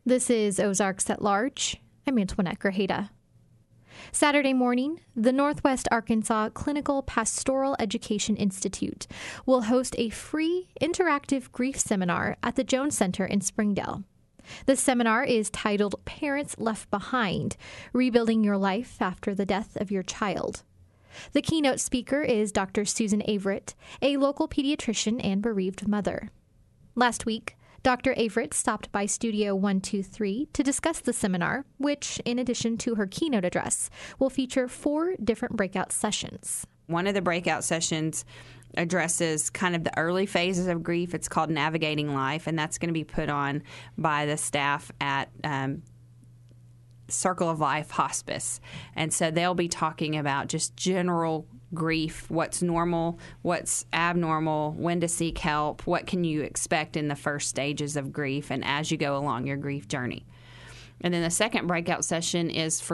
This is Ozarks at Large. I'm Antoinette Grajeda. Saturday morning, the Northwest Arkansas Clinical Pastoral Education Institute will host a free interactive grief seminar at the Jones Center in Springdale. The seminar is titled Parents Left Behind: Rebuilding Your Life After the Death of Your Child. The keynote speaker is Dr. Susan Averitt, a local pediatrician and bereaved mother. Last week, Dr. Averitt stopped by Studio 123 to discuss the seminar, which, in addition to her keynote address, will feature 4 different breakout sessions. One of the breakout sessions addresses kind of the early phases of grief. It's called Navigating Life, and that's going to be put on by the staff at Circle of Life Hospice. And so they'll be talking about just general grief, what's normal, what's abnormal, when to seek help, what can you expect in the first stages of grief and as you go along your grief journey. And then the second breakout session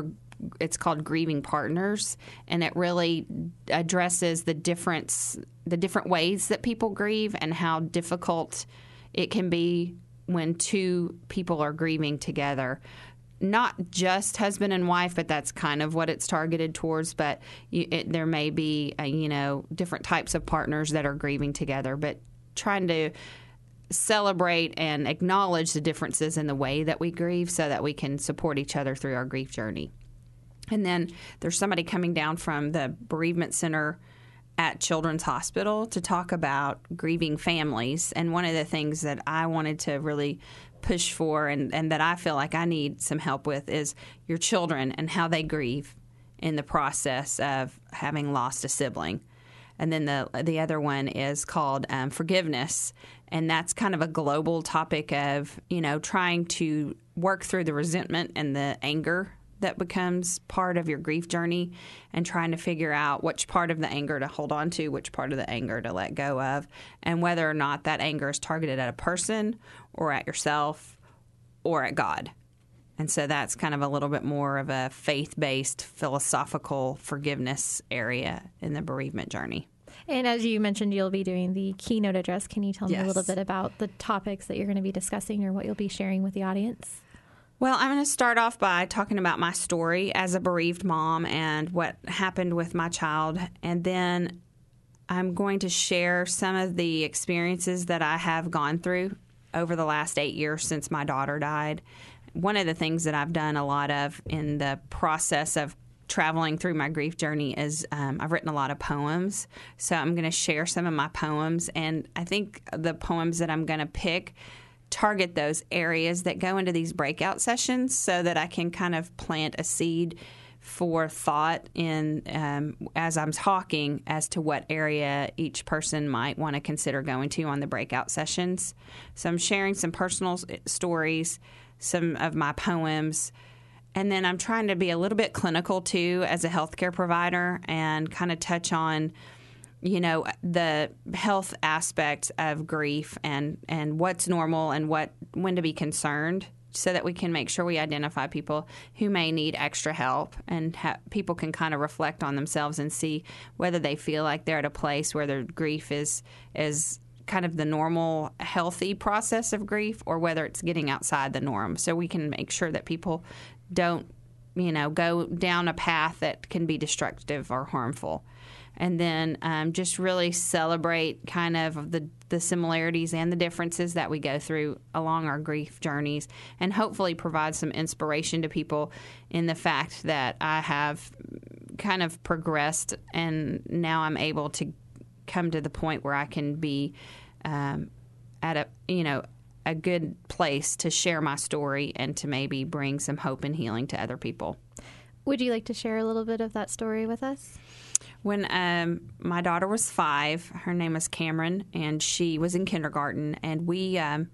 it's called Grieving Partners, and it really addresses the different ways that people grieve and how difficult it can be when 2 people are grieving together. Not just husband and wife, but that's kind of what it's targeted towards. But there may be, different types of partners that are grieving together, but trying to celebrate and acknowledge the differences in the way that we grieve so that we can support each other through our grief journey. And then there's somebody coming down from the bereavement center at Children's Hospital to talk about grieving families. And one of the things that I wanted to really push for and that I feel like I need some help with is your children and how they grieve in the process of having lost a sibling. And then the other one is called forgiveness, and that's kind of a global topic of, trying to work through the resentment and the anger that becomes part of your grief journey and trying to figure out which part of the anger to hold on to, which part of the anger to let go of, and whether or not that anger is targeted at a person or at yourself or at God. And so that's kind of a little bit more of a faith-based, philosophical forgiveness area in the bereavement journey. And as you mentioned, you'll be doing the keynote address. Can you tell me Yes. a little bit about the topics that you're going to be discussing or what you'll be sharing with the audience? Well, I'm going to start off by talking about my story as a bereaved mom and what happened with my child. And then I'm going to share some of the experiences that I have gone through over the last 8 years since my daughter died. One of the things that I've done a lot of in the process of traveling through my grief journey is I've written a lot of poems. So I'm going to share some of my poems. And I think the poems that I'm going to pick target those areas that go into these breakout sessions so that I can kind of plant a seed for thought in as I'm talking as to what area each person might want to consider going to on the breakout sessions. So I'm sharing some personal stories, some of my poems, and then I'm trying to be a little bit clinical too as a healthcare provider and kind of touch on the health aspects of grief and what's normal and when to be concerned so that we can make sure we identify people who may need extra help and people can kind of reflect on themselves and see whether they feel like they're at a place where their grief is kind of the normal, healthy process of grief or whether it's getting outside the norm. So we can make sure that people don't, go down a path that can be destructive or harmful. And then just really celebrate kind of the similarities and the differences that we go through along our grief journeys and hopefully provide some inspiration to people in the fact that I have kind of progressed and now I'm able to come to the point where I can be at a good place to share my story and to maybe bring some hope and healing to other people. Would you like to share a little bit of that story with us? When my daughter was 5, her name was Cameron, and she was in kindergarten, and I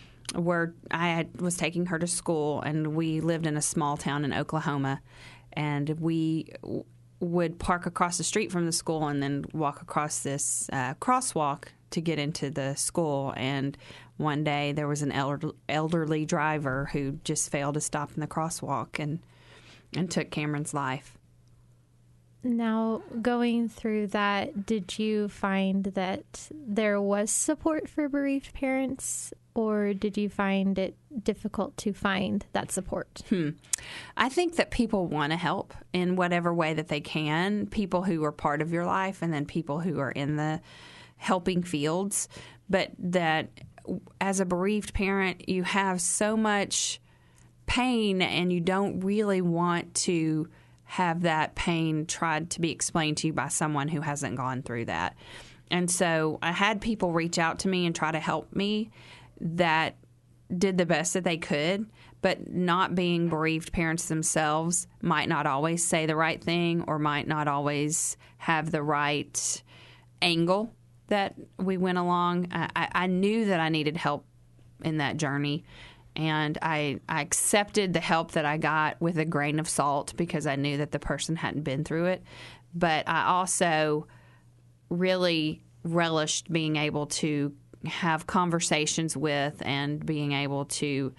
was taking her to school, and we lived in a small town in Oklahoma, and we would park across the street from the school and then walk across this crosswalk to get into the school. And one day there was an elderly driver who just failed to stop in the crosswalk and took Cameron's life. Now, going through that, did you find that there was support for bereaved parents, or did you find it difficult to find that support? I think that people want to help in whatever way that they can, people who are part of your life and then people who are in the helping fields. But that as a bereaved parent, you have so much pain and you don't really want to have that pain tried to be explained to you by someone who hasn't gone through that. And so I had people reach out to me and try to help me that did the best that they could, but not being bereaved parents themselves might not always say the right thing or might not always have the right angle that we went along. I knew that I needed help in that journey. And I accepted the help that I got with a grain of salt because I knew that the person hadn't been through it. But I also really relished being able to have conversations with and being able to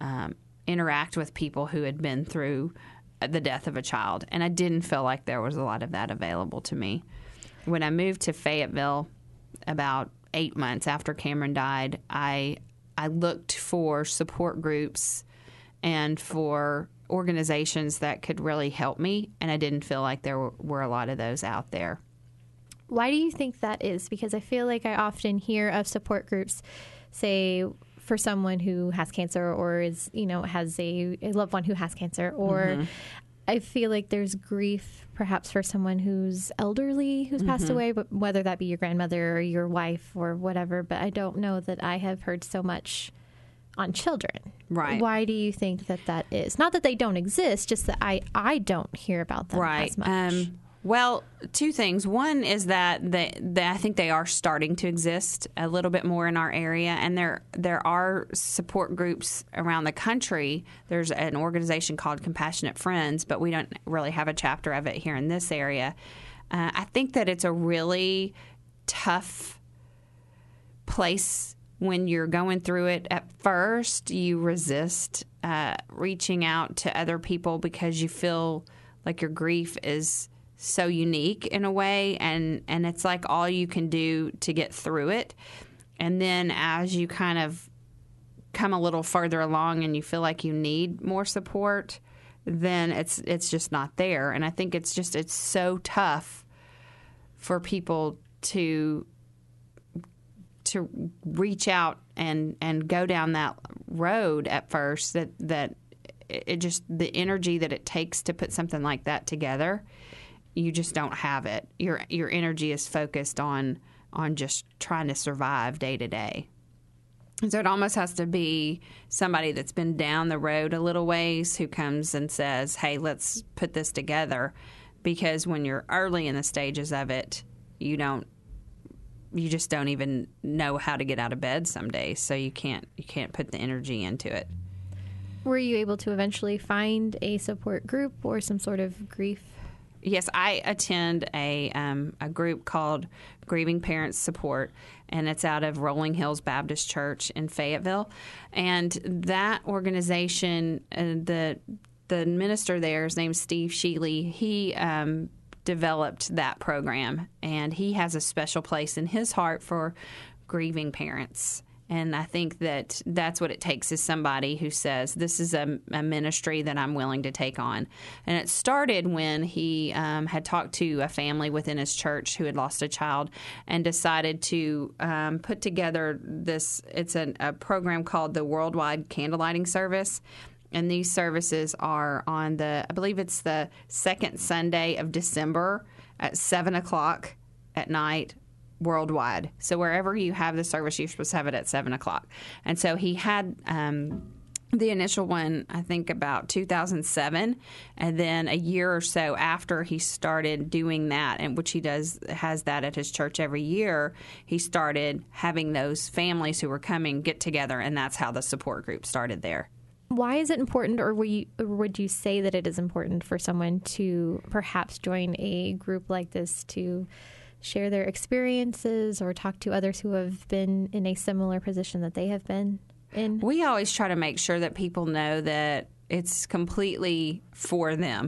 interact with people who had been through the death of a child. And I didn't feel like there was a lot of that available to me. When I moved to Fayetteville about 8 months after Cameron died, I looked for support groups and for organizations that could really help me, and I didn't feel like there were a lot of those out there. Why do you think that is? Because I feel like I often hear of support groups, say, for someone who has cancer or is, has a loved one who has cancer, or I feel like there's grief perhaps for someone who's elderly, who's passed away, but whether that be your grandmother or your wife or whatever. But I don't know that I have heard so much on children. Right. Why do you think that is? Not that they don't exist, just that I don't hear about them as much. Well, two things. One is that I think they are starting to exist a little bit more in our area, and there are support groups around the country. There's an organization called Compassionate Friends, but we don't really have a chapter of it here in this area. I think that it's a really tough place when you're going through it. At first, you resist reaching out to other people because you feel like your grief is so unique in a way, and it's like all you can do to get through it. And then as you kind of come a little further along and you feel like you need more support, then it's just not there. And I think it's so tough for people to reach out and go down that road at first, that it just, the energy that it takes to put something like that together, you just don't have it. Your energy is focused on just trying to survive day to day. And so it almost has to be somebody that's been down the road a little ways who comes and says, hey, let's put this together. Because when you're early in the stages of it, you just don't even know how to get out of bed some days. So you can't put the energy into it. Were you able to eventually find a support group or some sort of grief? Yes, I attend a group called Grieving Parents Support, and it's out of Rolling Hills Baptist Church in Fayetteville. And that organization, the minister there, his name's Steve Sheely, he developed that program, and he has a special place in his heart for grieving parents. And I think that's what it takes, is somebody who says, this is a ministry that I'm willing to take on. And it started when he had talked to a family within his church who had lost a child and decided to put together this. It's a program called the Worldwide Candlelighting Service. And these services are on I believe it's the second Sunday of December at 7 o'clock at night, worldwide. So wherever you have the service, you're supposed to have it at 7 o'clock. And so he had the initial one, I think, about 2007. And then a year or so after he started doing that, and which he has that at his church every year, he started having those families who were coming get together, and that's how the support group started there. Why is it important, or would you say that it is important for someone to perhaps join a group like this to share their experiences or talk to others who have been in a similar position that they have been in? We always try to make sure that people know that it's completely for them,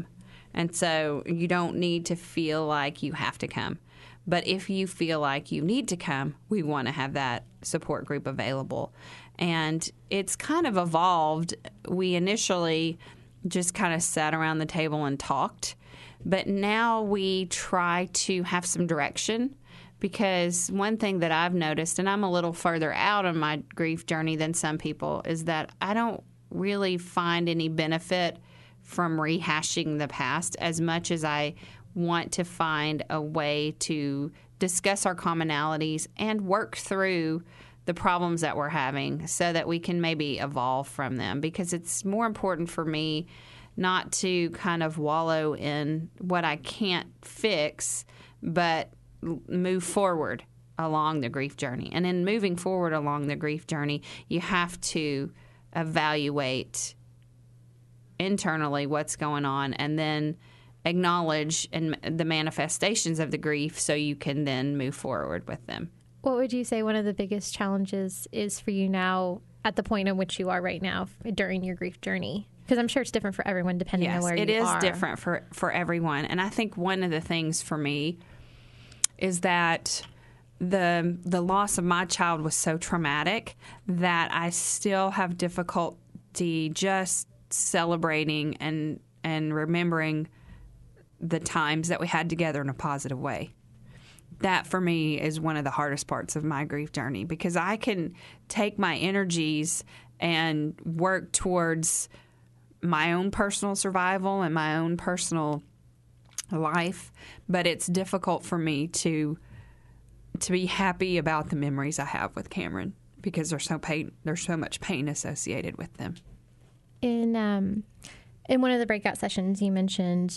And so you don't need to feel like you have to come. But if you feel like you need to come, we want to have that support group available. And it's kind of evolved. We initially just kind of sat around the table and talked. But now we try to have some direction, because one thing that I've noticed, and I'm a little further out on my grief journey than some people, is that I don't really find any benefit from rehashing the past as much as I want to find a way to discuss our commonalities and work through the problems that we're having so that we can maybe evolve from them. Because it's more important for me not to kind of wallow in what I can't fix, but move forward along the grief journey. And in moving forward along the grief journey, you have to evaluate internally what's going on and then acknowledge the manifestations of the grief so you can then move forward with them. What would you say one of the biggest challenges is for you now at the point in which you are right now during your grief journey? Because I'm sure it's different for everyone depending on where you are. Yes, it is different for everyone. And I think one of the things for me is that the loss of my child was so traumatic that I still have difficulty just celebrating and remembering the times that we had together in a positive way. That for me is one of the hardest parts of my grief journey, because I can take my energies and work towards my own personal survival and my own personal life, but it's difficult for me to be happy about the memories I have with Cameron, because there's so much pain associated with them. In one of the breakout sessions, you mentioned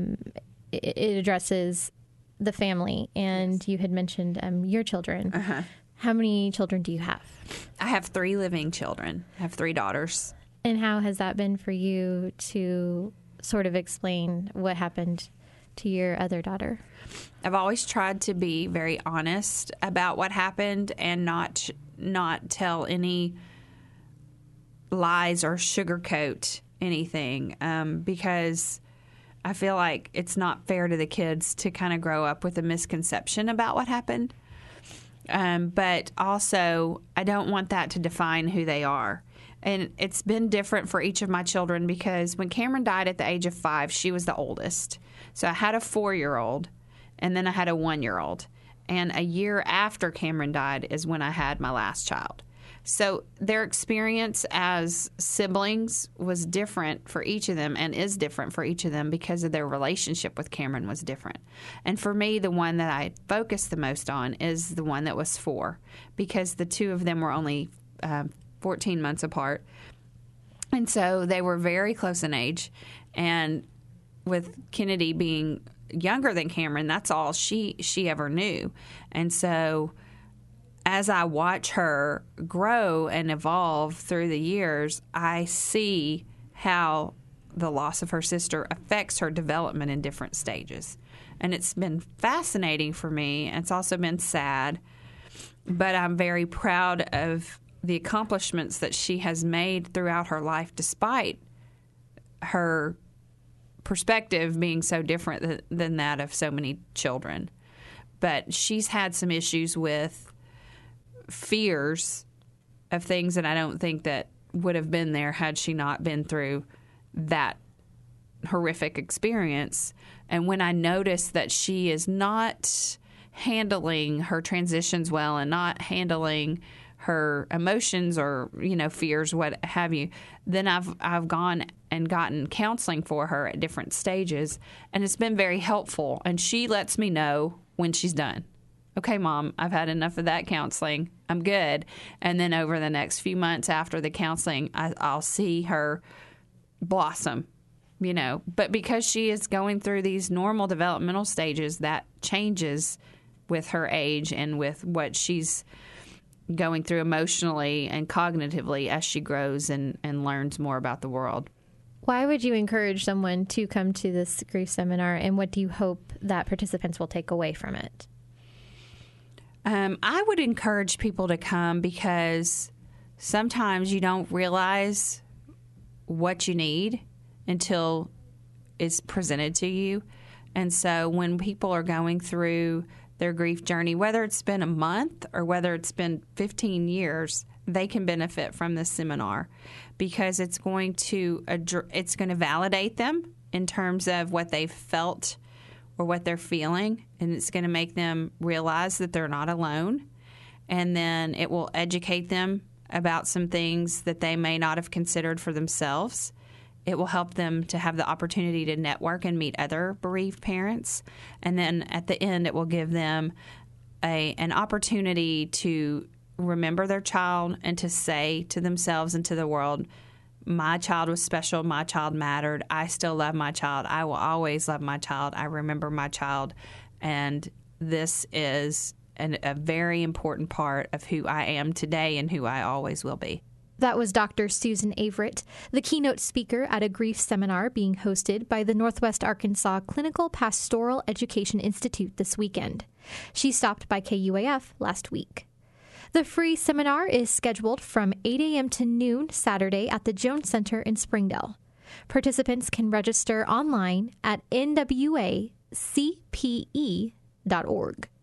it addresses the family, and yes, you had mentioned your children. Uh-huh. How many children do you have? I have 3 living children. I have 3 daughters. And how has that been for you to sort of explain what happened to your other daughter? I've always tried to be very honest about what happened and not tell any lies or sugarcoat anything, because I feel like it's not fair to the kids to kind of grow up with a misconception about what happened. But also, I don't want that to define who they are. And it's been different for each of my children, because when Cameron died at the age of 5, she was the oldest. So I had a 4-year-old, and then I had a 1-year-old. And a year after Cameron died is when I had my last child. So their experience as siblings was different for each of them, and is different for each of them because of their relationship with Cameron was different. And for me, the one that I focused the most on is the one that was 4, because the 2 of them were only 14 months apart. And so they were very close in age. And with Kennedy being younger than Cameron, that's all she ever knew. And so as I watch her grow and evolve through the years, I see how the loss of her sister affects her development in different stages. And it's been fascinating for me. It's also been sad, but I'm very proud of the accomplishments that she has made throughout her life, despite her perspective being so different than that of so many children. But she's had some issues with fears of things that I don't think that would have been there had she not been through that horrific experience. And when I notice that she is not handling her transitions well and not handling her emotions or, fears, what have you, then I've gone and gotten counseling for her at different stages, and it's been very helpful. And she lets me know when she's done. Okay, Mom, I've had enough of that counseling. I'm good. And then over the next few months after the counseling, I'll see her blossom, But because she is going through these normal developmental stages, that changes with her age and with what she's going through emotionally and cognitively as she grows and learns more about the world. Why would you encourage someone to come to this grief seminar, and what do you hope that participants will take away from it? I would encourage people to come because sometimes you don't realize what you need until is presented to you. And so when people are going through their grief journey, whether it's been a month or whether it's been 15 years, they can benefit from this seminar because it's going to validate them in terms of what they've felt or what they're feeling, and it's going to make them realize that they're not alone. And then it will educate them about some things that they may not have considered for themselves. It will help them to have the opportunity to network and meet other bereaved parents. And then at the end, it will give them an opportunity to remember their child and to say to themselves and to the world, my child was special. My child mattered. I still love my child. I will always love my child. I remember my child. And this is a very important part of who I am today and who I always will be. That was Dr. Susan Averett, the keynote speaker at a grief seminar being hosted by the Northwest Arkansas Clinical Pastoral Education Institute this weekend. She stopped by KUAF last week. The free seminar is scheduled from 8 a.m. to noon Saturday at the Jones Center in Springdale. Participants can register online at nwacpe.org.